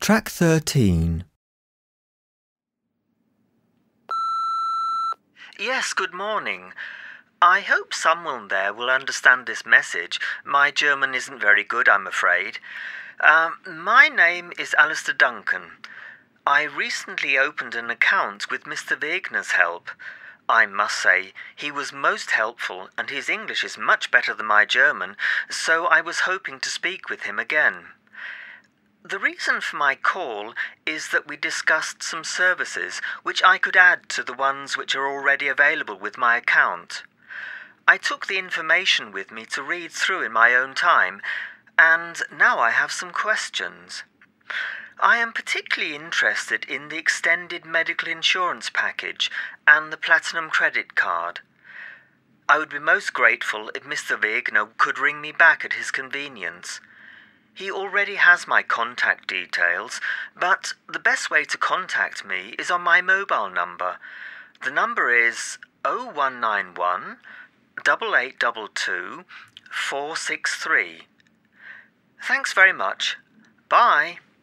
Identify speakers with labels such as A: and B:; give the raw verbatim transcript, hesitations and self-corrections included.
A: Track thirteen.
B: Yes, good morning. I hope someone there will understand this message. My German isn't very good, I'm afraid. Um, my name is Alistair Duncan. I recently opened an account with Mister Wegner's help. I must say, he was most helpful, and his English is much better than my German, so I was hoping to speak with him again. The reason for my call is that we discussed some services which I could add to the ones which are already available with my account. I took the information with me to read through in my own time, and now I have some questions. I am particularly interested in the extended medical insurance package and the platinum credit card. I would be most grateful if Mister Wegner could ring me back at his convenience. He already has my contact details, but the best way to contact me is on my mobile number. The number is oh one nine one, eight eight two two, four six three. Thanks very much. Bye.